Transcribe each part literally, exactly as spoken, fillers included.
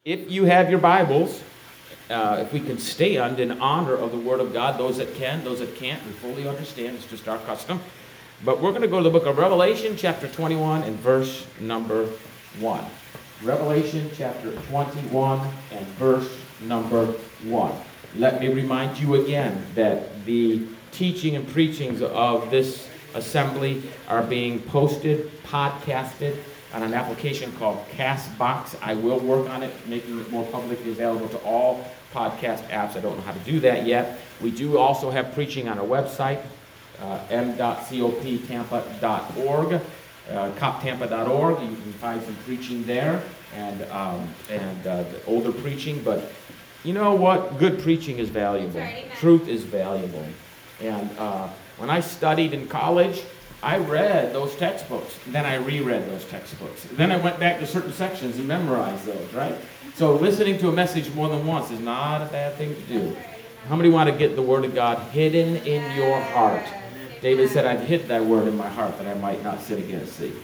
If you have your Bibles, uh, if we can stand in honor of the Word of God, those that can, those that can't, we fully understand. It's just our custom. But we're going to go to the book of Revelation, chapter twenty-one, and verse number one. Revelation, chapter twenty-one, and verse number one. Let me remind you again that the teaching and preachings of this assembly are being posted, podcasted, on an application called CastBox. I will work on it, making it more publicly available to all podcast apps. I don't know how to do that yet. We do also have preaching on our website, uh, m dot cop tampa dot org, uh, cop tampa dot org. You can find some preaching there, and um, and uh, the older preaching. But you know what? Good preaching is valuable. Truth is valuable. And uh, when I studied in college, I read those textbooks, then I reread those textbooks. Then I went back to certain sections and memorized those, right? So listening to a message more than once is not a bad thing to do. How many want to get the Word of God hidden in your heart? David said, I've hid thy word in my heart that I might not sin against thee.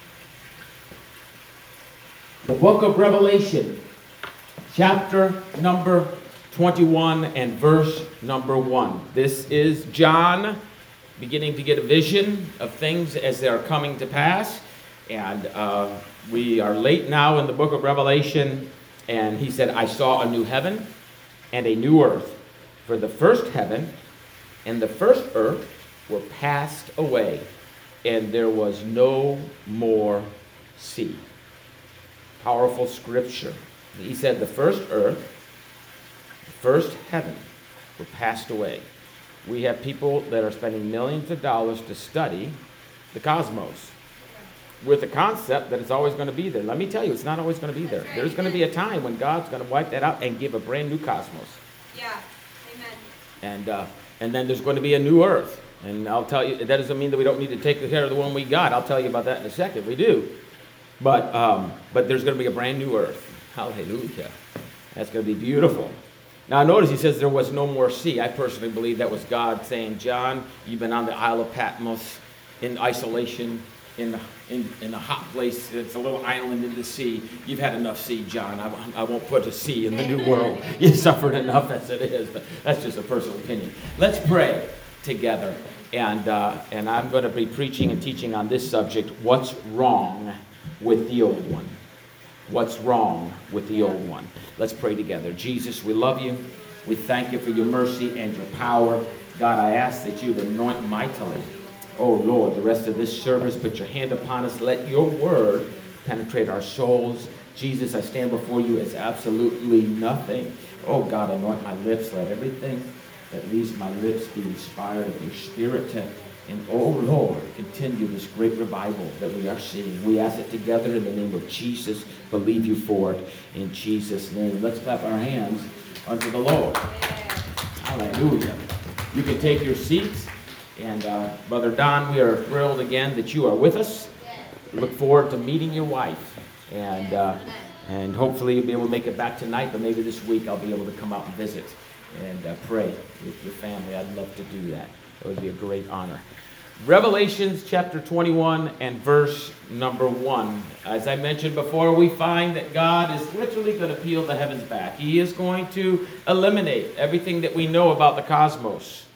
The book of Revelation, chapter number twenty-one and verse number one. This is John beginning to get a vision of things as they are coming to pass. And uh, we are late now in the book of Revelation. And he said, I saw a new heaven and a new earth. For the first heaven and the first earth were passed away, and there was no more sea. Powerful scripture. He said the first earth, the first heaven were passed away. We have people that are spending millions of dollars to study the cosmos with the concept that it's always going to be there. Let me tell you, it's not always going to be there. There's going to be a time when God's going to wipe that out and give a brand new cosmos. Yeah, amen. And uh, and then there's going to be a new earth. And I'll tell you, that doesn't mean that we don't need to take care of the one we got. I'll tell you about that in a second. We do. But um, but there's going to be a brand new earth. Hallelujah. That's going to be beautiful. Now notice he says there was no more sea. I personally believe that was God saying, John, you've been on the Isle of Patmos in isolation, in the, in, in a hot place. It's a little island in the sea. You've had enough sea, John. I, I won't put a sea in the new world. You suffered enough as it is. But that's just a personal opinion. Let's pray together. And, uh, and I'm going to be preaching and teaching on this subject, what's wrong with the old one. What's wrong with the old one? Let's pray together. Jesus, we love you. We thank you for your mercy and your power. God, I ask that you anoint mightily. Oh, Lord, the rest of this service, put your hand upon us. Let your word penetrate our souls. Jesus, I stand before you as absolutely nothing. Oh, God, anoint my lips. Let everything that leaves my lips be inspired of your spirit to And, oh, Lord, continue this great revival that we are seeing. We ask it together in the name of Jesus. Believe you for it in Jesus' name. Let's clap our hands unto the Lord. Hallelujah. You can take your seats. And, uh, Brother Don, we are thrilled again that you are with us. We look forward to meeting your wife. And, uh, and hopefully you'll be able to make it back tonight, but maybe this week I'll be able to come out and visit and uh, pray with your family. I'd love to do that. It would be a great honor. Revelations chapter twenty-one and verse number one. As I mentioned before, we find that God is literally going to peel the heavens back. He is going to eliminate everything that we know about the cosmos.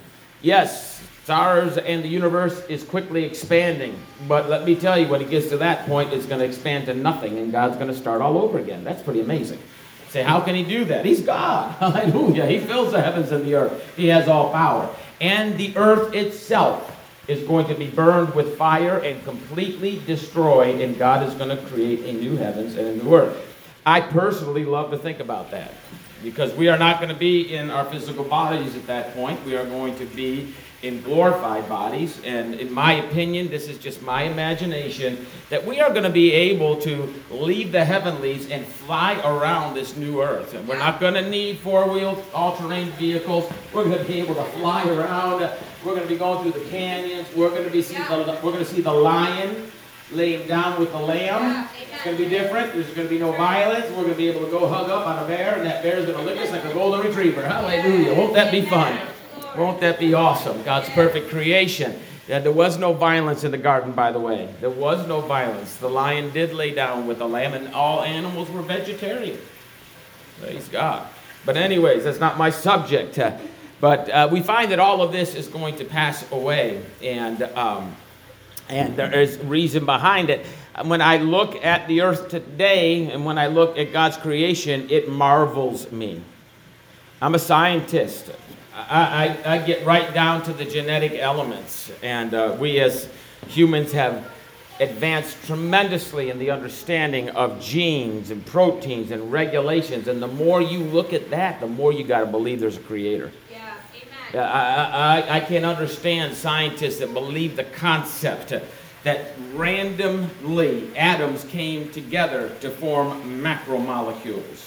Yes, stars and the universe is quickly expanding. But let me tell you, when it gets to that point, it's going to expand to nothing, and God's going to start all over again. That's pretty amazing. Say, how can he do that? He's God. Hallelujah. He fills the heavens and the earth. He has all power. And the earth itself is going to be burned with fire and completely destroyed, and God is going to create a new heavens and a new earth. I personally love to think about that, because we are not going to be in our physical bodies at that point. We are going to be in glorified bodies, and in my opinion, this is just my imagination, that we are going to be able to leave the heavenlies and fly around this new earth. And we're not going to need four-wheel, all-terrain vehicles. We're going to be able to fly around. We're going to be going through the canyons. We're going to be see the, we're going to see the lion laying down with the lamb. It's going to be different. There's going to be no violence. We're going to be able to go hug up on a bear, and that bear is going to lick us like a golden retriever. Hallelujah. Won't that be fun? Won't that be awesome? God's perfect creation. Yeah, there was no violence in the garden, by the way. There was no violence. The lion did lay down with the lamb, and all animals were vegetarian. Praise God. But anyways, that's not my subject. Uh, but uh, we find that all of this is going to pass away, and um, and there is reason behind it. When I look at the earth today, and when I look at God's creation, it marvels me. I'm a scientist. I, I, I get right down to the genetic elements, and uh, we as humans have advanced tremendously in the understanding of genes and proteins and regulations, and the more you look at that, the more you got to believe there's a creator. Yeah, amen. I, I, I can't understand scientists that believe the concept that randomly atoms came together to form macromolecules.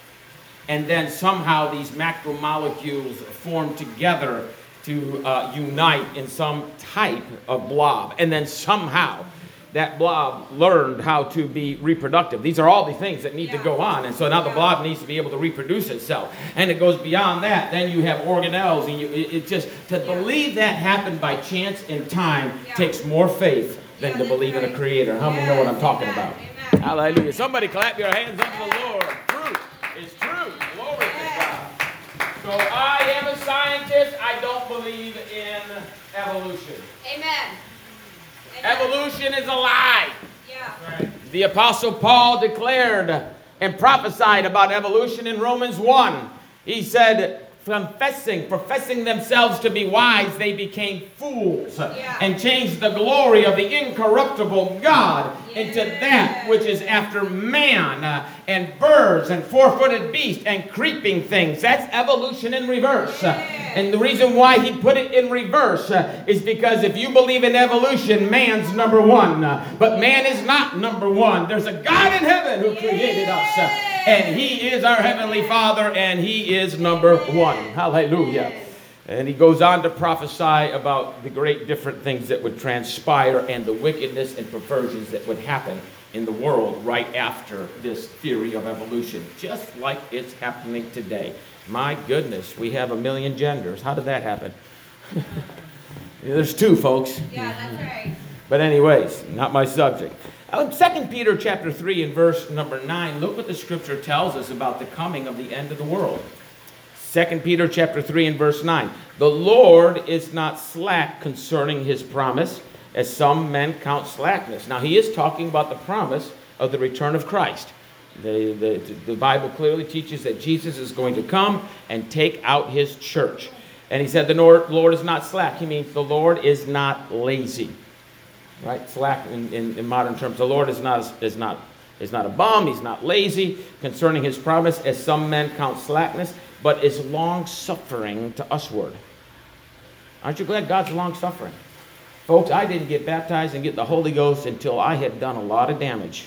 And then somehow these macromolecules form together to uh, unite in some type of blob. And then somehow that blob learned how to be reproductive. These are all the things that need yeah. to go on. And so now the blob needs to be able to reproduce itself. And it goes beyond that. Then you have organelles. And you, it, it just, to yeah. believe that happened by chance and time yeah. takes more faith than yeah, to believe right. in a creator. How many yes. know what I'm talking Amen. about? Amen. Hallelujah. Somebody clap your hands unto the Lord. Truth is true. Glory to God. So I am a scientist. I don't believe in evolution. Amen. Amen. Evolution is a lie. Yeah. Right. The Apostle Paul declared and prophesied about evolution in Romans one. He said, confessing, professing themselves to be wise, they became fools yeah. and changed the glory of the incorruptible God yeah. into that which is after man uh, and birds and four-footed beasts and creeping things. That's evolution in reverse. Yeah. And the reason why he put it in reverse uh, is because if you believe in evolution, man's number one. Uh, but man is not number one. There's a God in heaven who created us. Uh, and he is our heavenly Father, and he is number one. Hallelujah. And he goes on to prophesy about the great different things that would transpire and the wickedness and perversions that would happen in the world right after this theory of evolution, just like it's happening today. My goodness, we have a million genders. How did that happen? There's two, folks. Yeah, that's right. But anyways, not my subject. Second Peter chapter three and verse number nine, look what the scripture tells us about the coming of the end of the world. Second Peter chapter three and verse nine. The Lord is not slack concerning his promise, as some men count slackness. Now he is talking about the promise of the return of Christ. The, the, the Bible clearly teaches that Jesus is going to come and take out his church. And he said the Lord, Lord is not slack. He means the Lord is not lazy. Right? Slack in, in, in modern terms. The Lord is not, is, not, is not a bum. He's not lazy concerning his promise, as some men count slackness, but is long-suffering to usward. Aren't you glad God's long-suffering? Folks, I didn't get baptized and get the Holy Ghost until I had done a lot of damage.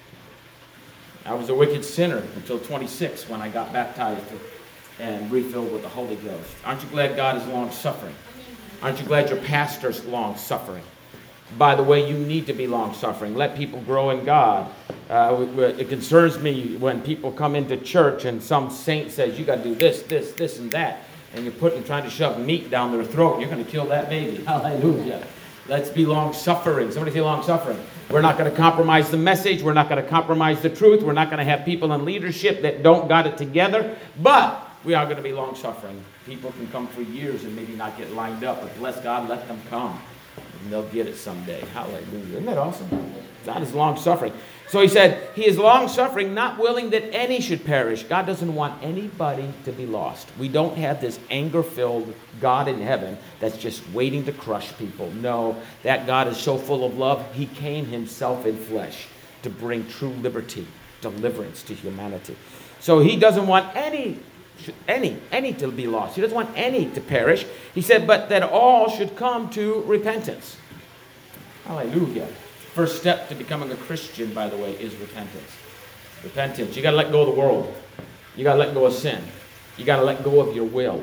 I was a wicked sinner until twenty-six when I got baptized and refilled with the Holy Ghost. Aren't you glad God is long-suffering? Aren't you glad your pastor's long-suffering? By the way, you need to be long-suffering. Let people grow in God. Uh, it concerns me when people come into church and some saint says, you got to do this, this, this, and that. And you're putting, trying to shove meat down their throat. You're going to kill that baby. Hallelujah. Let's be long-suffering. Somebody say long-suffering. We're not going to compromise the message. We're not going to compromise the truth. We're not going to have people in leadership that don't got it together. But we are going to be long-suffering. People can come for years and maybe not get lined up. But bless God, let them come. And they'll get it someday. Hallelujah. Isn't that awesome? God is long-suffering. So he said, he is long-suffering, not willing that any should perish. God doesn't want anybody to be lost. We don't have this anger-filled God in heaven that's just waiting to crush people. No, that God is so full of love, he came himself in flesh to bring true liberty, deliverance to humanity. So he doesn't want any Any, any to be lost. He doesn't want any to perish. He said, but that all should come to repentance. Hallelujah. First step to becoming a Christian, by the way, is repentance. Repentance. You got to let go of the world. You got to let go of sin. You got to let go of your will.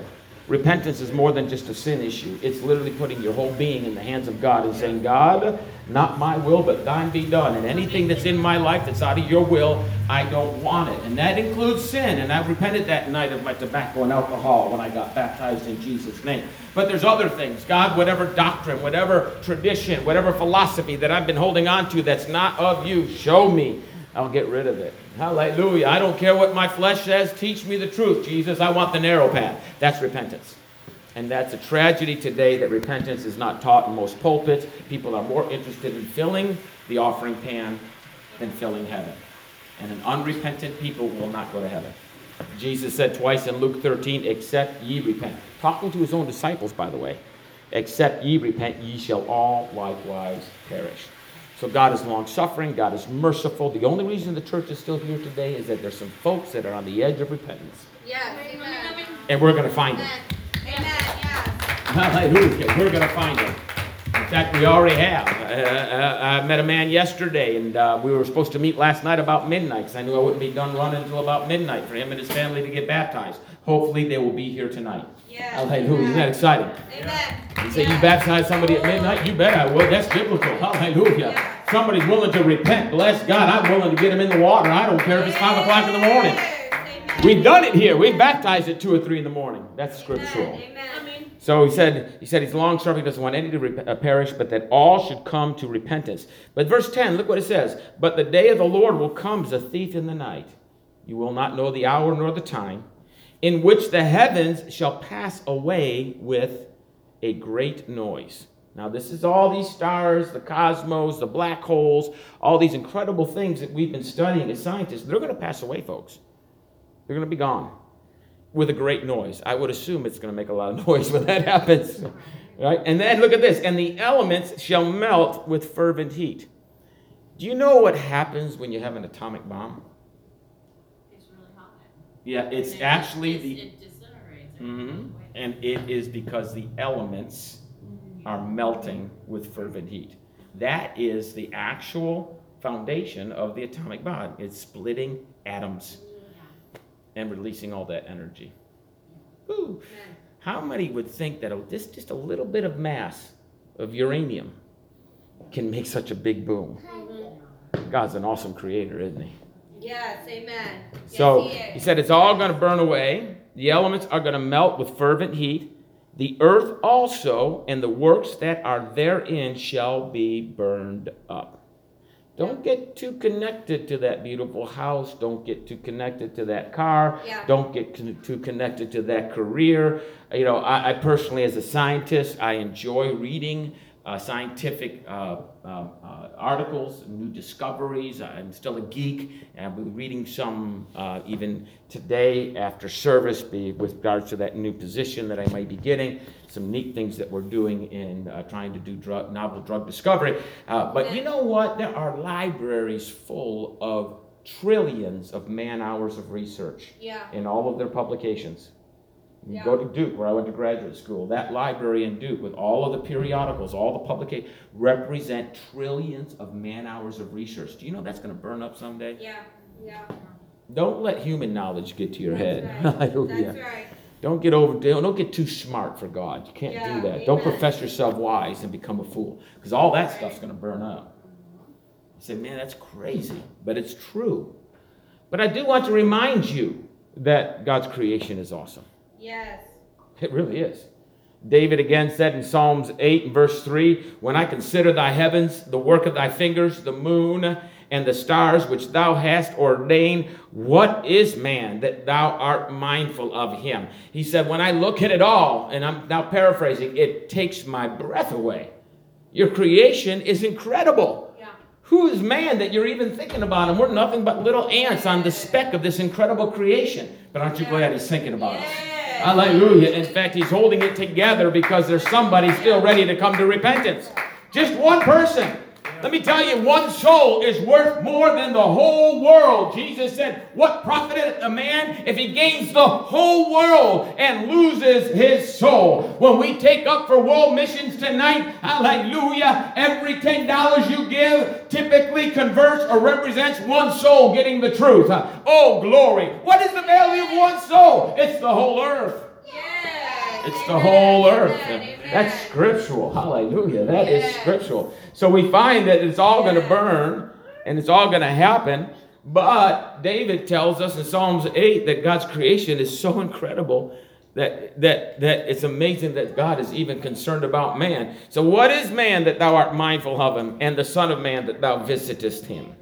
Repentance is more than just a sin issue. It's literally putting your whole being in the hands of God and saying, God, not my will, but thine be done. And anything that's in my life that's out of your will, I don't want it. And that includes sin. And I repented that night of my tobacco and alcohol when I got baptized in Jesus' name. But there's other things. God, whatever doctrine, whatever tradition, whatever philosophy that I've been holding on to that's not of you, show me. I'll get rid of it. Hallelujah. I don't care what my flesh says. Teach me the truth, Jesus. I want the narrow path. That's repentance. And that's a tragedy today that repentance is not taught in most pulpits. People are more interested in filling the offering pan than filling heaven. And an unrepentant people will not go to heaven. Jesus said twice in Luke thirteen, except ye repent. Talking to his own disciples, by the way. Except ye repent, ye shall all likewise perish. So God is long-suffering. God is merciful. The only reason the church is still here today is that there's some folks that are on the edge of repentance. Yes. Amen. And we're going to find them. Amen. Yes. Hallelujah. We're going to find them. In fact, we already have. Uh, uh, I met a man yesterday, and uh, we were supposed to meet last night about midnight because I knew I wouldn't be done running until about midnight for him and his family to get baptized. Hopefully, they will be here tonight. Yes. Hallelujah. Isn't that exciting? Amen. You say you baptize somebody at midnight? You bet I will. That's biblical. Hallelujah. Yeah. Somebody's willing to repent. Bless God. I'm willing to get him in the water. I don't care if it's five o'clock in the morning. Amen. We've done it here. We baptized at two or three in the morning. That's scriptural. Amen. Amen. So he said, he said he's long-suffering, doesn't want any to rep- uh, perish, but that all should come to repentance. But verse ten, look what it says. But the day of the Lord will come as a thief in the night. You will not know the hour nor the time, in which the heavens shall pass away with a great noise. Now, this is all these stars, the cosmos, the black holes, all these incredible things that we've been studying as scientists. They're going to pass away, folks. They're going to be gone with a great noise. I would assume it's going to make a lot of noise when that happens. Right? And then look at this. And the elements shall melt with fervent heat. Do you know what happens when you have an atomic bomb? It's really hot. Yeah, it's And it actually dis- the... It disintegrates. Mhm. And it is because the elements are melting with fervent heat. That is the actual foundation of the atomic bomb. It's splitting atoms and releasing all that energy. Woo. How many would think that this just a little bit of mass of uranium can make such a big boom? God's an awesome creator, isn't he? Yes. Amen. Yes, So he is. he said it's all going to burn away. The elements are going to melt with fervent heat. The earth also and the works that are therein shall be burned up. Don't get too connected to that beautiful house. Don't get too connected to that car. Yeah. Don't get con- too connected to that career. You know, I, I personally, as a scientist, I enjoy reading uh, scientific uh, uh, uh, articles, new discoveries. I'm still a geek, and I'll be reading some uh, even today after service be, with regards to that new position that I might be getting. Some neat things that we're doing in uh, trying to do drug, novel drug discovery. Uh, but you know what? There are libraries full of trillions of man-hours of research Yeah. in all of their publications. You Yeah. go to Duke, where I went to graduate school. That library in Duke, with all of the periodicals, all the publications, represent trillions of man-hours of research. Do you know that's going to burn up someday? Yeah. Yeah. Don't let human knowledge get to your That's head. right. Hallelujah. That's right. Don't get over. Don't don't get too smart for God. You can't Yeah, do that. Don't amen. profess yourself wise and become a fool, because all that stuff's going to burn up. You say, man, that's crazy, but it's true. But I do want to remind you that God's creation is awesome. Yes. It really is. David again said in Psalms eight and verse three, when I consider thy heavens, the work of thy fingers, the moon and the stars which thou hast ordained, what is man that thou art mindful of him? He said, when I look at it all, and I'm now paraphrasing, it takes my breath away. Your creation is incredible. Yeah. Who is man that you're even thinking about him? We're nothing but little ants on the speck of this incredible creation. But aren't you glad he's thinking about us? Yes. Hallelujah. In fact, he's holding it together because there's somebody still ready to come to repentance. Just one person. Let me tell you, one soul is worth more than the whole world. Jesus said, what profiteth a man if he gains the whole world and loses his soul? When we take up for world missions tonight, hallelujah, every ten dollars you give typically converts or represents one soul getting the truth. Oh, glory. What is the value of one soul? It's the whole earth. Yes. It's the whole earth. Amen. That's Amen. scriptural. Hallelujah. That is Yes. scriptural. So we find that it's all going to Yes. burn and it's all going to happen. But David tells us in Psalms eight that God's creation is so incredible that, that, that it's amazing that God is even concerned about man. So what is man that thou art mindful of him, and the son of man that thou visitest him?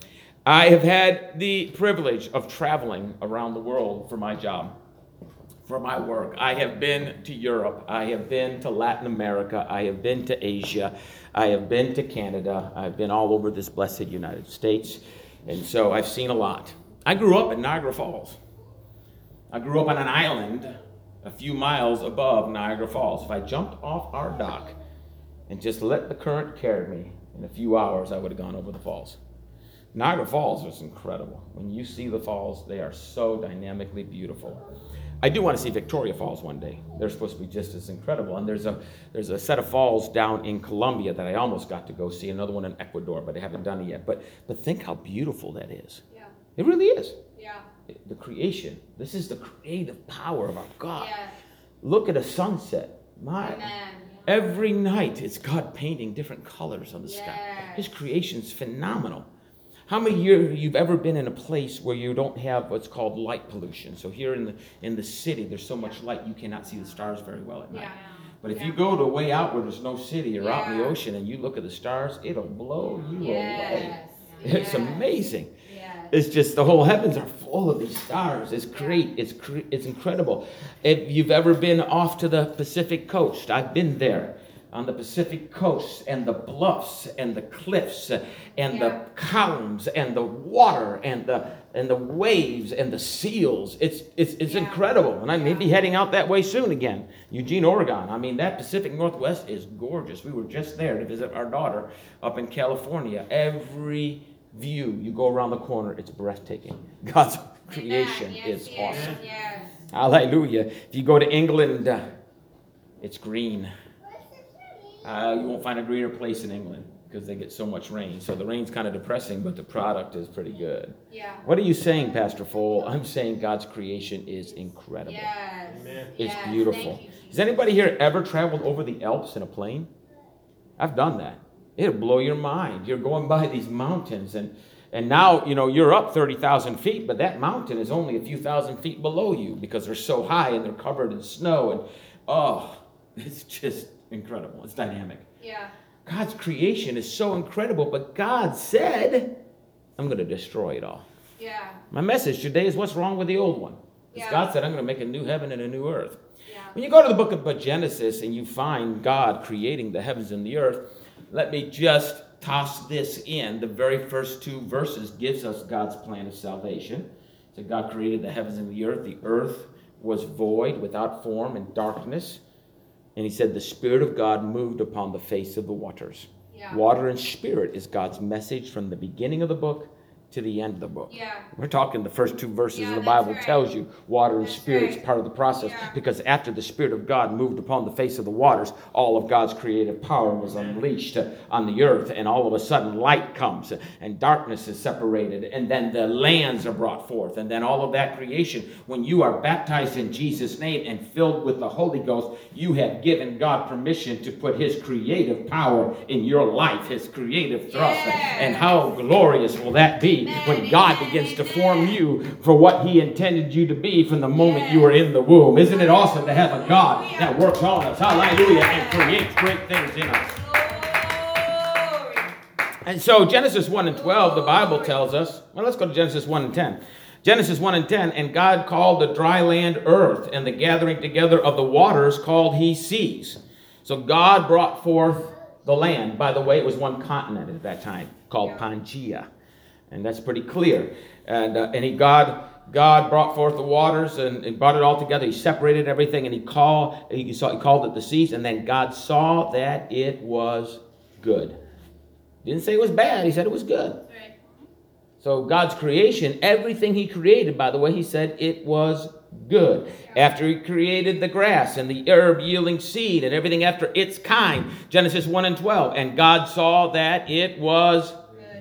I have had the privilege of traveling around the world for my job, for my work. I have been to Europe. I have been to Latin America. I have been to Asia. I have been to Canada. I've been all over this blessed United States. And so I've seen a lot. I grew up in Niagara Falls. I grew up on an island a few miles above Niagara Falls. If I jumped off our dock and just let the current carry me, in a few hours I would have gone over the falls. Niagara Falls was incredible. When you see the falls, they are so dynamically beautiful. I do want to see Victoria Falls one day. They're supposed to be just as incredible. And there's a there's a set of falls down in Colombia that I almost got to go see. Another one in Ecuador, but I haven't done it yet. But but think how beautiful that is. Yeah. It really is. Yeah. The creation. This is the creative power of our God. Yes. Look at a sunset. My. Amen. Every night it's God painting different colors on the sky. Yes. His creation's phenomenal. How many years you've ever been in a place where you don't have what's called light pollution? So here in the in the city, there's so much light you cannot see the stars very well at night. Yeah. But if Yeah. you go to way out where there's no city or out in the Yeah. ocean and you look at the stars, it'll blow you away. Yes. It's Yes. amazing. Yes. It's just the whole heavens are full of these stars. It's great. It's cre- it's incredible. If you've ever been off to the Pacific coast, I've been there on the Pacific coast, and the bluffs and the cliffs and the Yeah. columns and the water and the and the waves and the seals. It's it's it's Yeah. incredible. And I may Yeah. be heading out that way soon again. Eugene, Oregon. I mean, that Pacific Northwest is gorgeous. We were just there to visit our daughter up in California. Every view you go around the corner, it's breathtaking. God's creation Amen. is Yes, yes, awesome. Yes. Hallelujah. If you go to England, uh, it's green. Uh, you won't find a greener place in England because they get so much rain. So the rain's kind of depressing, but the product is pretty good. Yeah. What are you saying, Pastor Fole? I'm saying God's creation is incredible. Yes. Amen. It's Yes. beautiful. Thank you, Has Jesus. anybody here ever traveled over the Alps in a plane? I've done that. It'll blow your mind. You're going by these mountains, and and now, you know, you're up thirty thousand feet, but that mountain is only a few thousand feet below you because they're so high and they're covered in snow. And oh, it's just incredible. It's dynamic. Yeah. God's creation is so incredible, but God said, I'm going to destroy it all. Yeah. My message today is what's wrong with the old one? Because Yeah. God said, I'm going to make a new heaven and a new earth. Yeah. When you go to the book of Genesis and you find God creating the heavens and the earth, let me just toss this in. The very first two verses gives us God's plan of salvation. So God created the heavens and the earth. The earth was void, without form, and darkness. And he said the Spirit of God moved upon the face of the waters. Yeah. Water and spirit is God's message from the beginning of the book to the end of the book. Yeah. We're talking the first two verses Yeah, of the that's Bible right. tells you water and That's spirit's right. part of the process, Yeah. because after the Spirit of God moved upon the face of the waters, all of God's creative power was unleashed uh, on the earth, and all of a sudden light comes uh, and darkness is separated, and then the lands are brought forth, and then all of that creation, when you are baptized in Jesus' name and filled with the Holy Ghost, you have given God permission to put his creative power in your life, his creative thrust. Yes. And how glorious will that be when God begins to form you for what he intended you to be from the moment you were in the womb. Isn't it awesome to have a God that works on us, hallelujah, and creates great things in us? Glory. And so Genesis one and twelve, the Bible tells us, well, let's go to Genesis one and ten. Genesis one and ten, and God called the dry land earth, and the gathering together of the waters called he seas. So God brought forth the land. By the way, it was one continent at that time called Yeah. Pangaea. And that's pretty clear. And uh, and he God God brought forth the waters and, and brought it all together. He separated everything, and he called he, saw, he called it the seas. And then God saw that it was good. He didn't say it was bad. He said it was good. That's right. So God's creation, everything he created, by the way, he said it was good. After he created the grass and the herb yielding seed and everything after its kind, Genesis one and twelve, and God saw that it was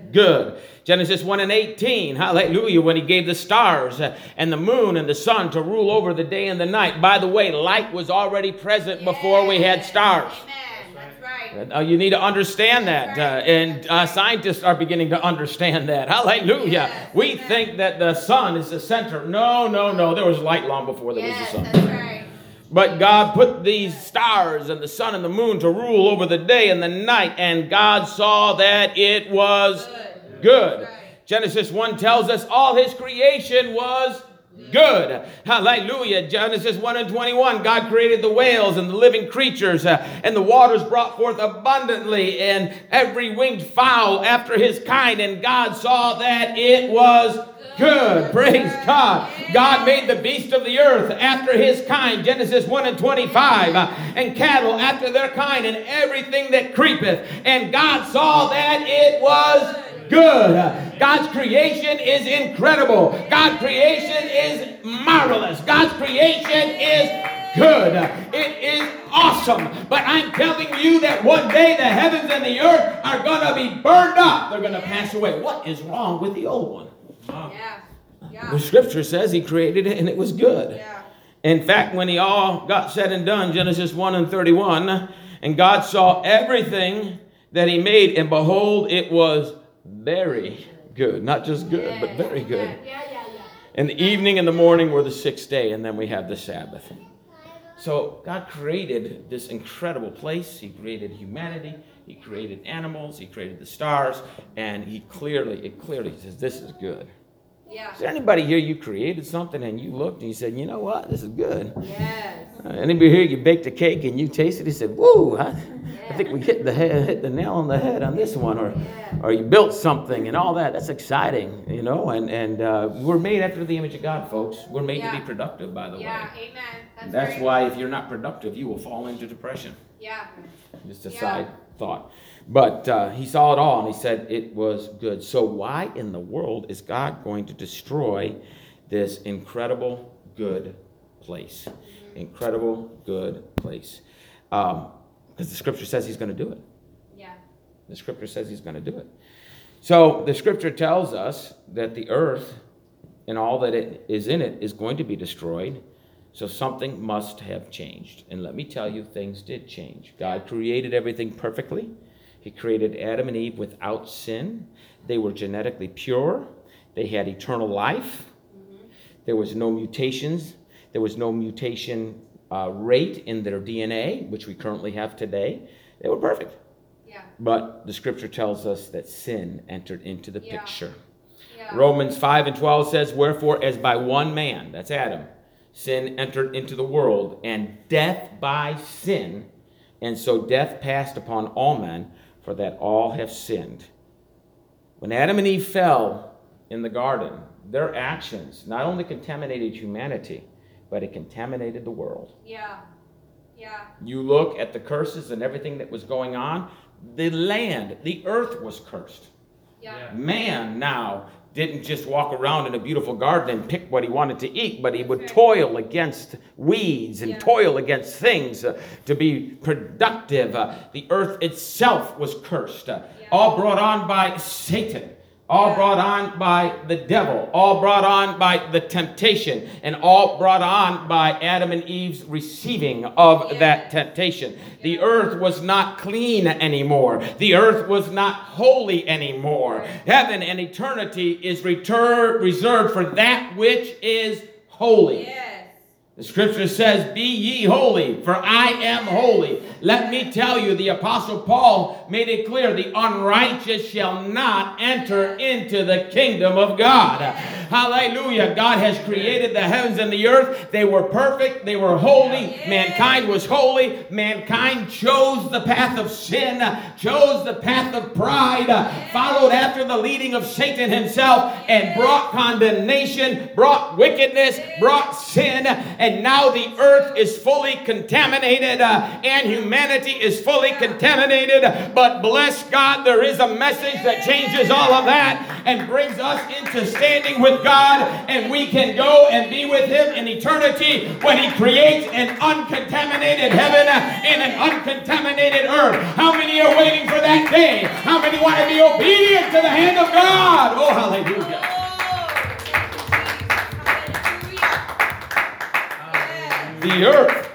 good. Genesis one and eighteen, hallelujah, when he gave the stars and the moon and the sun to rule over the day and the night. By the way, light was already present before we had stars. Amen. That's right. Uh, you need to understand that, uh, and uh, scientists are beginning to understand that. Hallelujah. Yes, we amen. think that the sun is the center. No, no, no. There was light long before there Yes, was the sun. that's right. But God put these stars and the sun and the moon to rule over the day and the night, and God saw that it was Good. good. That's right. Genesis one tells us all his creation was good. Hallelujah. Genesis one and twenty-one, God created the whales and the living creatures, uh, and the waters brought forth abundantly, and every winged fowl after his kind, and God saw that it was good. Praise God. God made the beast of the earth after his kind, Genesis one and twenty-five, uh, and cattle after their kind, and everything that creepeth, and God saw that it was good. God's creation is incredible. God's creation is marvelous. God's creation is good. It is awesome. But I'm telling you that one day the heavens and the earth are going to be burned up. They're going to pass away. What is wrong with the old one? Yeah. Yeah. The scripture says he created it and it was good. Yeah. In fact, when he all got said and done, Genesis one and thirty-one, and God saw everything that he made, and behold, it was very good. Not just good, but very good. Yeah, yeah, yeah. And the evening and the morning were the sixth day, and then we have the Sabbath. So God created this incredible place. He created humanity. He created animals. He created the stars. And he clearly, it clearly says, this is good. Yeah. Is there anybody here, you created something and you looked and you said, you know what, this is good? Yes. Uh, anybody here, you baked a cake and you tasted it, you said, woo, I, I think we hit the head, hit the nail on the head on this one. Or, Yeah. or you built something and all that. That's exciting, you know. And, and uh, we're made after the image of God, folks. We're made Yeah. to be productive, by the Yeah. way. Amen. That's, That's right. why if you're not productive, you will fall into depression. Yeah. Just a Yeah. side thought. But uh, he saw it all and he said it was good. So why in the world is God going to destroy this incredible good place? Incredible good place. Um, because the scripture says he's going to do it. Yeah. The scripture says he's going to do it. So the scripture tells us that the earth and all that it is in it is going to be destroyed. So something must have changed. And let me tell you, things did change. God created everything perfectly. He created Adam and Eve without sin. They were genetically pure. They had eternal life. Mm-hmm. There was no mutations. There was no mutation uh, rate in their D N A, which we currently have today. They were perfect. Yeah. But the scripture tells us that sin entered into the Yeah. picture. Yeah. Romans five and twelve says, wherefore as by one man, that's Adam, sin entered into the world, and death by sin, and so death passed upon all men, for that all have sinned. When Adam and Eve fell in the garden, their actions not only contaminated humanity, but it contaminated the world. Yeah. Yeah. You look at the curses and everything that was going on, the land, the earth was cursed. Yeah. Man now didn't just walk around in a beautiful garden and pick what he wanted to eat, but he would toil against weeds and Yeah. toil against things uh, to be productive. Uh, the earth itself was cursed, uh, Yeah. all brought on by Satan. All Yeah. brought on by the devil, all brought on by the temptation, and all brought on by Adam and Eve's receiving of Yeah. that temptation. The earth was not clean anymore. The earth was not holy anymore. Heaven and eternity is retur- reserved for that which is holy. Yes. The scripture says, be ye holy, for I am holy. Let me tell you, the Apostle Paul made it clear, the unrighteous shall not enter into the kingdom of God. Hallelujah. God has created the heavens and the earth. They were perfect. They were holy. Mankind was holy. Mankind chose the path of sin, chose the path of pride, followed after the leading of Satan himself, and brought condemnation, brought wickedness, brought sin, And now the earth is fully contaminated uh, and humanity is fully contaminated. But bless God, there is a message that changes all of that and brings us into standing with God. And we can go and be with Him in eternity when He creates an uncontaminated heaven and an uncontaminated earth. How many are waiting for that day? How many want to be obedient to the hand of God? Oh, hallelujah. The earth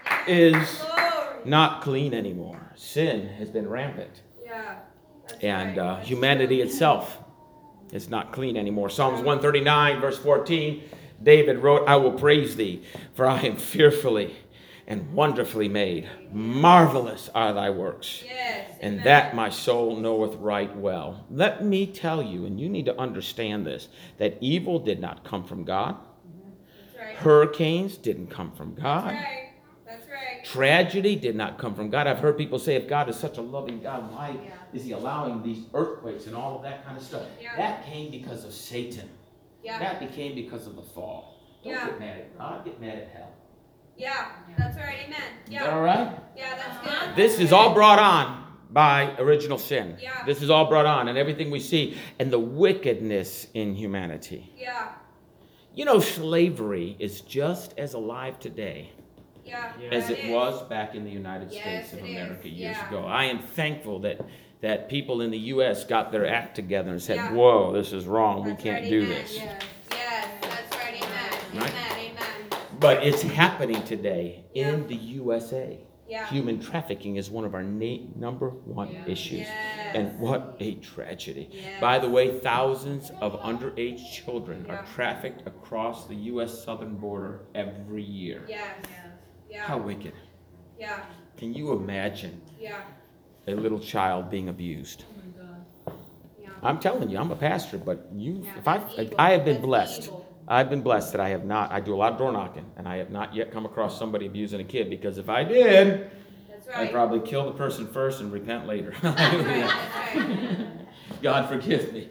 is not clean anymore. Sin has been rampant. Yeah. That's And right. uh, humanity itself is not clean anymore. Psalms one thirty-nine, verse fourteen, David wrote, I will praise thee, for I am fearfully and wonderfully made. Marvelous are thy works. Yes. And amen. that my soul knoweth right well. Let me tell you, and you need to understand this, that evil did not come from God. That's right. Hurricanes didn't come from God. That's right. That's right. Tragedy did not come from God. I've heard people say, if God is such a loving God, why Yeah. is He allowing these earthquakes and all of that kind of stuff? Yeah. That came because of Satan. Yeah. That became because of the fall. Don't Yeah. get mad at God, get mad at hell. Yeah. That's right. Amen. Is that Yeah. all right? Yeah. That's good. This is all brought on by original sin. Yeah. This is all brought on, and everything we see, and the wickedness in humanity. Yeah. You know, slavery is just as alive today Yeah. as That it is. was back in the United Yes, States of it is. America years Yeah. ago. I am thankful that that people in the U S got their act together and said, Yeah. whoa, this is wrong. That's We can't right, do amen. this. Yes. Yes. That's right. Amen. Right? Amen. Amen. But it's happening today Yeah. in the U S A. Yeah. Human trafficking is one of our na- number one Yeah. issues. Yes. And what a tragedy. Yes. By the way, thousands of underage children Yeah. are trafficked across the U S southern border every year. Yes. Yes. Yeah. How wicked. Yeah. Can you imagine Yeah. a little child being abused? Oh my God. Yeah. I'm telling you, I'm a pastor, but you, Yeah, if I, that's evil. I have been That's blessed. evil. I've been blessed that I have not, I do a lot of door knocking, and I have not yet come across somebody abusing a kid, because if I did, That's I'd right. probably kill the person first and repent later. That's right. That's right. God forgive me.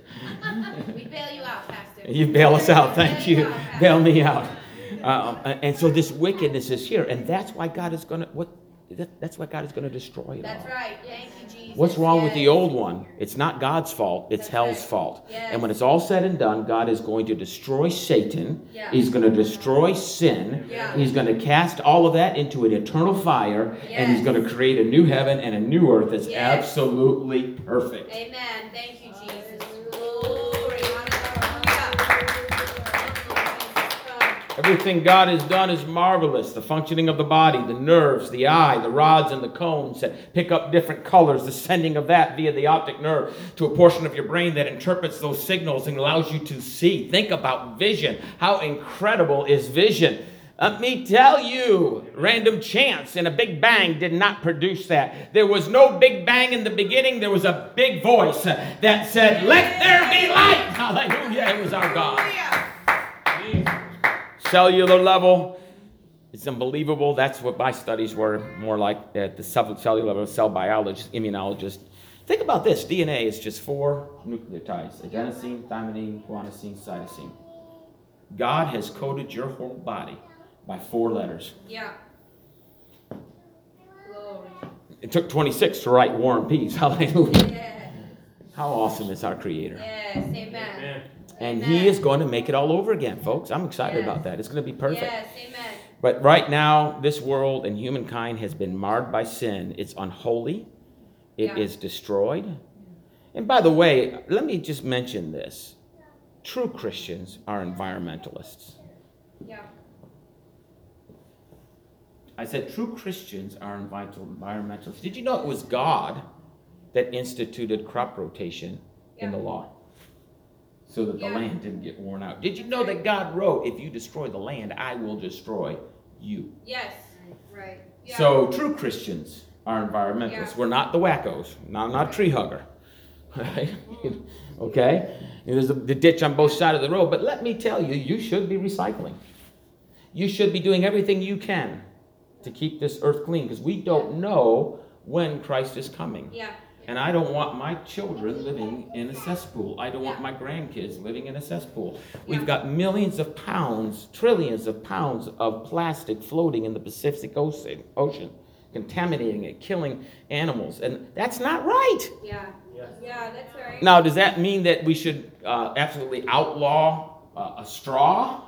We bail you out, Pastor. You bail us out, thank Bail you. out, Pastor. Bail me out. Um, and so this wickedness is here, and that's why God is going to, what, that, that's why God is going to destroy it That's all. right. Thank you, Jesus. What's wrong with the Yes. old one? It's not God's fault, it's That's hell's right. fault. Yes. And when it's all said and done, God is going to destroy Satan. Yeah. He's going to destroy sin. Yeah. He's going to cast all of that into an eternal fire, and he's Yes. going to create a new heaven and a new earth that's Yes. absolutely perfect. Amen. Thank you, Jesus. Glory. Hallelujah. Everything God has done is marvelous. The functioning of the body, the nerves, the eye, the rods and the cones that pick up different colors, the sending of that via the optic nerve to a portion of your brain that interprets those signals and allows you to see. Think about vision. How incredible is vision? Let me tell you, random chance and a big bang did not produce that. There was no big bang in the beginning. There was a big voice that said, let there be light. Hallelujah. It was our God. Cellular level, it's unbelievable. That's what my studies were more like at the cellular level, cell biologist, immunologist. Think about this. D N A is just four nucleotides: adenosine, thymidine, guanosine, cytosine. God has coded your whole body by four letters. Yeah. Glory. It took twenty-six to write War and Peace. Hallelujah. Yes. How awesome is our Creator? Yes. Amen. And Amen. He is going to make it all over again, folks. I'm excited Yes. about that. It's going to be perfect. Yes. Amen. But right now, this world and humankind has been marred by sin. It's unholy. It Yeah. is destroyed. And by the way, let me just mention this. True Christians are environmentalists. Yeah. I said true Christians are environmentalists. Did you know it was God that instituted crop rotation in the Yeah. law? So that the Yeah. land didn't get worn out. Did you know that God wrote, if you destroy the land, I will destroy you? Yes. Right. Yeah. So true Christians are environmentalists. Yeah. We're not the wackos. No, I'm not a tree hugger. Right? Okay? There's a, the ditch on both sides of the road. But let me tell you, you should be recycling. You should be doing everything you can to keep this earth clean, because we don't know when Christ is coming. Yeah. And I don't want my children living in a cesspool. I don't want Yeah. my grandkids living in a cesspool. We've Yeah. got millions of pounds, trillions of pounds of plastic floating in the Pacific Ocean, ocean, contaminating it, killing animals. And that's not right. Yeah. Yeah, that's right. Now, does that mean that we should uh, absolutely outlaw uh, a straw?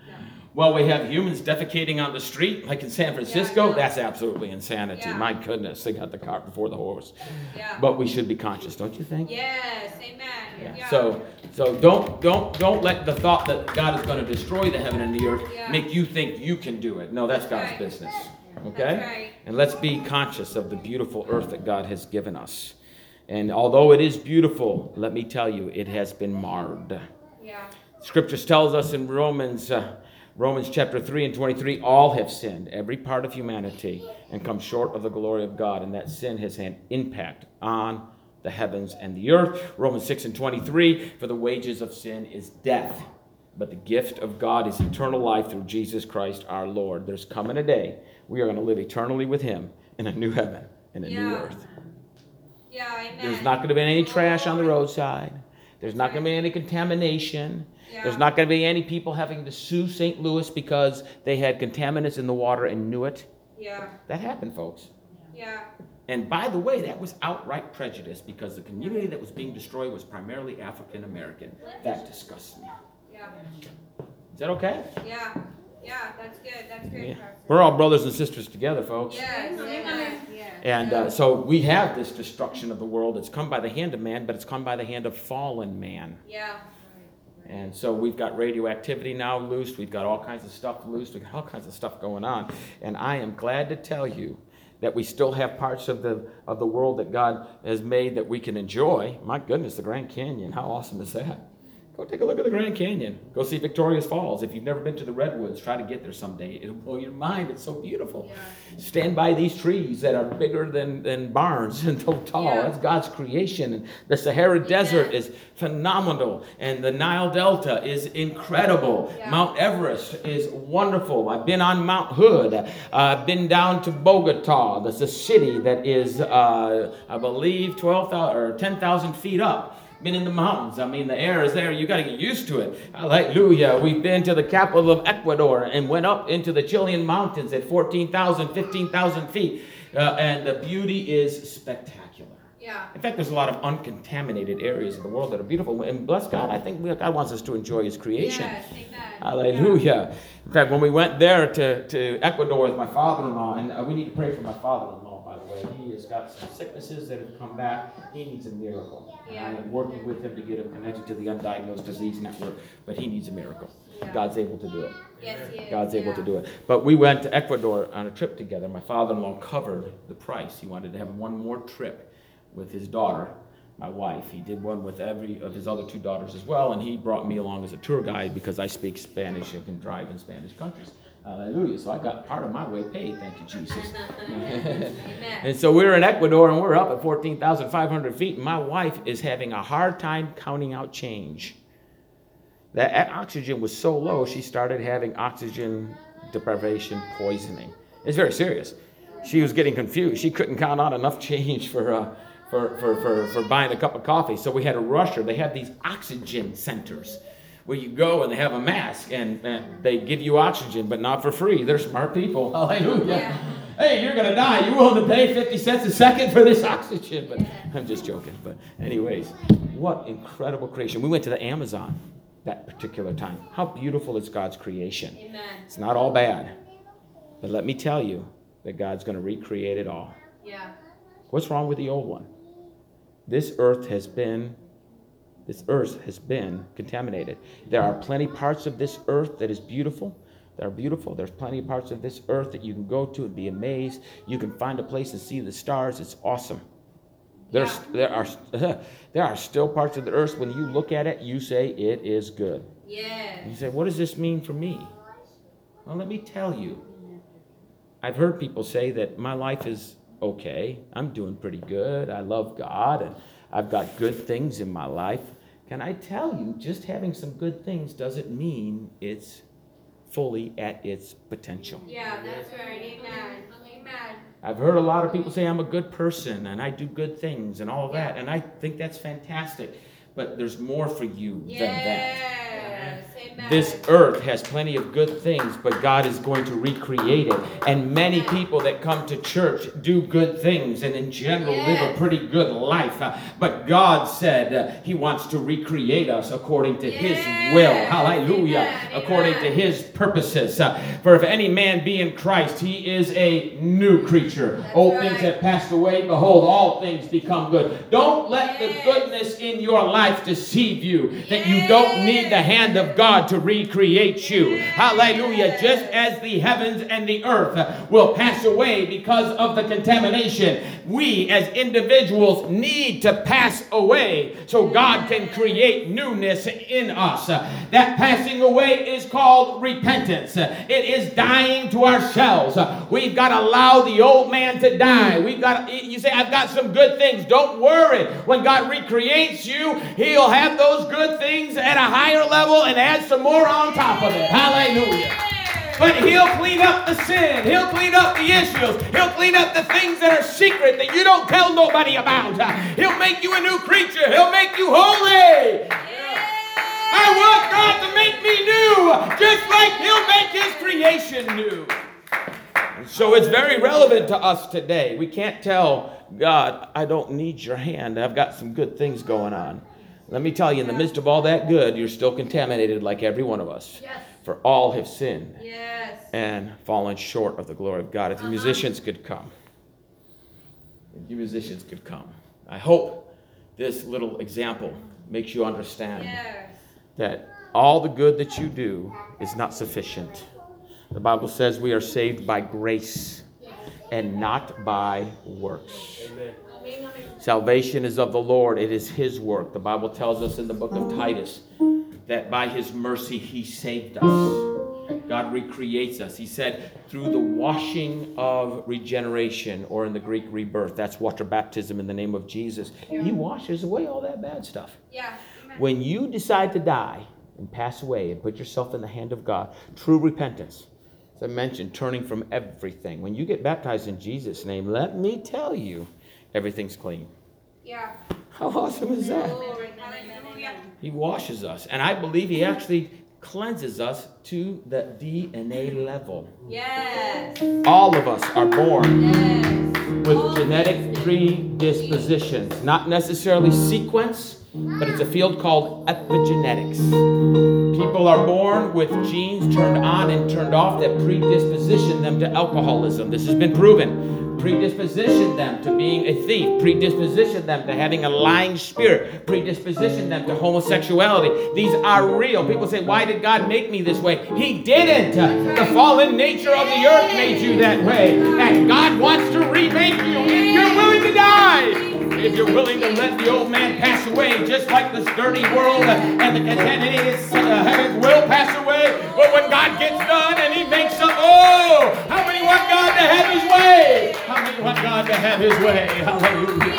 Well, we have humans defecating on the street, like in San Francisco. no. That's absolutely insanity. Yeah. My goodness, they got the cart before the horse. Yeah. But we should be conscious, don't you think? Yes, amen. Yeah. So, so don't don't don't let the thought that God is going to destroy the heaven and the earth Yeah. make you think you can do it. No, that's That's God's right. business. Okay? That's right. And let's be conscious of the beautiful earth that God has given us. And although it is beautiful, let me tell you, it has been marred. Yeah. Scriptures tells us in Romans uh, Romans chapter three and twenty-three, all have sinned, every part of humanity, and come short of the glory of God. And that sin has had impact on the heavens and the earth. Romans six and twenty-three, for the wages of sin is death, but the gift of God is eternal life through Jesus Christ our Lord. There's coming a day we are going to live eternally with him in a new heaven and a new Yeah. earth. Yeah, amen. There's not going to be any trash on the roadside. There's not going to be any contamination. Yeah. There's not going to be any people having to sue Saint Louis because they had contaminants in the water and knew it. Yeah. That happened, folks. Yeah. And by the way, that was outright prejudice because the community that was being destroyed was primarily African American. That disgusts me. Yeah. Is that okay? Yeah. Yeah, that's good. That's great. Yeah. Pastor. We're all brothers and sisters together, folks. Yes, amen. Yes. And uh, so we have this destruction of the world. It's come by the hand of man, but it's come by the hand of fallen man. Yeah. And so we've got radioactivity now loose. We've got all kinds of stuff loose. We've got all kinds of stuff going on. And I am glad to tell you that we still have parts of the of the world that God has made that we can enjoy. My goodness, the Grand Canyon. How awesome is that? Go take a look at the Grand Canyon. Go see Victoria Falls. If you've never been to the Redwoods, try to get there someday. It'll blow your mind. It's so beautiful. Yeah. Stand by these trees that are bigger than, than barns and so tall. Yeah. That's God's creation. And the Sahara Desert is phenomenal. And the Nile Delta is incredible. Yeah. Mount Everest is wonderful. I've been on Mount Hood. Uh, I've been down to Bogota. That's a city that is, uh, I believe, twelve thousand or ten thousand feet up. Been in the mountains. I mean, the air is there. You got to get used to it. Hallelujah. We've been to the capital of Ecuador and went up into the Chilean mountains at fourteen thousand, fifteen thousand feet. Uh, and the beauty is spectacular. Yeah. In fact, there's a lot of uncontaminated areas of the world that are beautiful. And bless God, I think God wants us to enjoy His creation. Yes, amen. Hallelujah. In fact, when we went there to, to Ecuador with my father-in-law, and uh, we need to pray for my father-in-law, by the way. He has got some sicknesses that have come back. He needs a miracle. Yeah. I am working with him to get him connected to the Undiagnosed Disease Network, but he needs a miracle. Yeah. God's able to do it. Yes, he is. God's able yeah. to do it. But we went to Ecuador on a trip together. My father-in-law covered the price. He wanted to have one more trip with his daughter, my wife. He did one with every of his other two daughters as well, and he brought me along as a tour guide because I speak Spanish and can drive in Spanish countries. Hallelujah. So I got part of my way paid, thank you, Jesus. Amen. And so we're in Ecuador, and we're up at fourteen thousand five hundred feet, and my wife is having a hard time counting out change. That oxygen was so low, she started having oxygen deprivation poisoning. It's very serious. She was getting confused. She couldn't count out enough change for, uh, for, for, for, for buying a cup of coffee, so we had to rush her. They have these oxygen centers where you go and they have a mask, and, and they give you oxygen, but not for free. They're smart people. Hallelujah. Yeah. Hey, you're going to die. You willing to pay fifty cents a second for this oxygen? But I'm just joking. But anyways, what incredible creation. We went to the Amazon that particular time. How beautiful is God's creation. Amen. It's not all bad. But let me tell you that God's going to recreate it all. Yeah. What's wrong with the old one? This earth has been this earth has been contaminated. There are plenty parts of this earth that is beautiful. That are beautiful. There's plenty of parts of this earth that you can go to and be amazed. You can find a place and see the stars. It's awesome. There's, there are there are still parts of the earth when you look at it, you say it is good. Yes. And you say, what does this mean for me? Well, let me tell you. I've heard people say that my life is okay. I'm doing pretty good. I love God, and I've got good things in my life. Can I tell you, just having some good things doesn't mean it's fully at its potential. Yeah, that's right. Amen. Amen. I've heard a lot of people say I'm a good person and I do good things and all that, and I think that's fantastic. But there's more for you than that. Yes. Amen. This earth has plenty of good things, but God is going to recreate it. And many people that come to church do good things and in general live a pretty good life. Uh, but God said uh, He wants to recreate us according to His will. Hallelujah. Amen. According to His purposes. Uh, for if any man be in Christ, he is a new creature. That's Old right. things have passed away. Behold, all things become good. Don't let the Yes. goodness in your life deceive you that you don't need the hand of God to recreate you. Hallelujah. Just as the heavens and the earth will pass away because of the contamination, we as individuals need to pass away so God can create newness in us. That passing away is called repentance. It is dying to ourselves. We've got to allow the old man to die. We've got, you say, I've got some good things. Don't worry. When God recreates you, He'll have those good things at a higher level and add some more on top of it. Hallelujah. But He'll clean up the sin. He'll clean up the issues. He'll clean up the things that are secret that you don't tell nobody about. He'll make you a new creature. He'll make you holy. I want God to make me new, just like He'll make His creation new. And so it's very relevant to us today. We can't tell God, I don't need your hand. I've got some good things going on. Let me tell you, in the midst of all that good, you're still contaminated like every one of us. Yes. For all have sinned Yes. and fallen short of the glory of God. If the Uh-huh. musicians could come. If you musicians could come. I hope this little example makes you understand Yes. that all the good that you do is not sufficient. The Bible says we are saved by grace and not by works. Amen. Salvation is of the Lord. It is His work. The Bible tells us in the book of Titus that by His mercy He saved us. God recreates us. He said through the washing of regeneration, or in the Greek rebirth. That's water baptism in the name of Jesus. He washes away all that bad stuff. Yeah. Amen. When you decide to die and pass away and put yourself in the hand of God, true repentance, as I mentioned, turning from everything. When you get baptized in Jesus' name, let me tell you, everything's clean. Yeah. How awesome is that? Glory. Hallelujah. He washes us. And I believe He actually cleanses us to the D N A level. Yes. All of us are born Yes. with genetic predispositions. Not necessarily sequence, but it's a field called epigenetics. People are born with genes turned on and turned off that predisposition them to alcoholism. This has been proven. Predisposition them to being a thief. Predisposition them to having a lying spirit. Predisposition them to homosexuality. These are real. People say, why did God make me this way? He didn't. The fallen nature of the earth made you that way. And God wants to remake you if you're willing to die. If you're willing to let the old man pass away, just like this dirty world and the contaminated uh, heavens will pass away. But when God gets done and He makes some, oh, how many want God to have His way? How many want God to have His way? Hallelujah.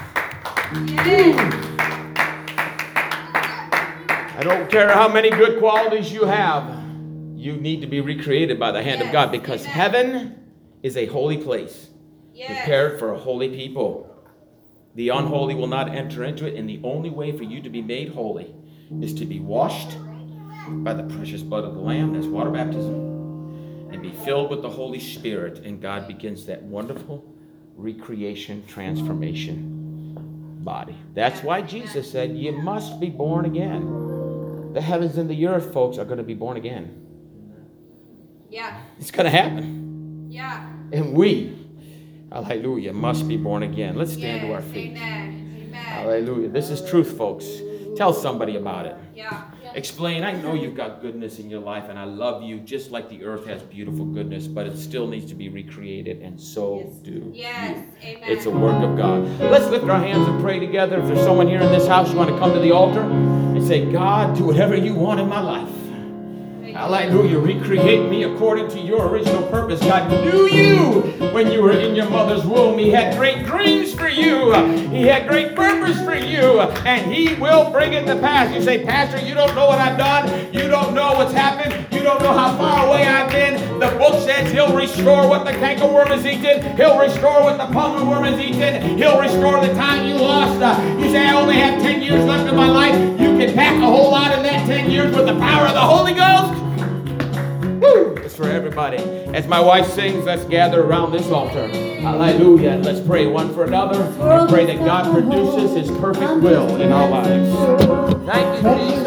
I don't care how many good qualities you have. You need to be recreated by the hand of God, because heaven is a holy place prepared for a holy people. The unholy will not enter into it, and the only way for you to be made holy is to be washed by the precious blood of the Lamb, that's water baptism, and be filled with the Holy Spirit, and God begins that wonderful recreation, transformation body. That's why Jesus said, you must be born again. The heavens and the earth, folks, are going to be born again. Yeah. It's going to happen. Yeah. And we, hallelujah, must be born again. Let's stand to our feet. Amen. Amen. Hallelujah. This is truth, folks. Tell somebody about it. Yeah. Explain, I know you've got goodness in your life, and I love you just like the earth has beautiful goodness, but it still needs to be recreated, and so do Yes. you. Amen. It's a work of God. Let's lift our hands and pray together. If there's someone here in this house, you want to come to the altar and say, God, do whatever you want in my life. Hallelujah. Recreate me according to your original purpose. God knew you when you were in your mother's womb. He had great dreams for you. He had great purpose for you. And He will bring it to pass. You say, Pastor, you don't know what I've done. You don't know what's happened. You don't know how far away I've been. The book says says he'll restore what the cankerworm has eaten. He'll restore what the palmer worm has eaten. He'll restore the time you lost. Uh, you say, I only have ten years left in my life. You can pack a whole lot in that ten years with the power of the Holy Ghost. Woo! It's for everybody. As my wife sings, let's gather around this altar. Hallelujah. And let's pray one for another and pray that God produces his perfect will in our lives. Thank you, Jesus.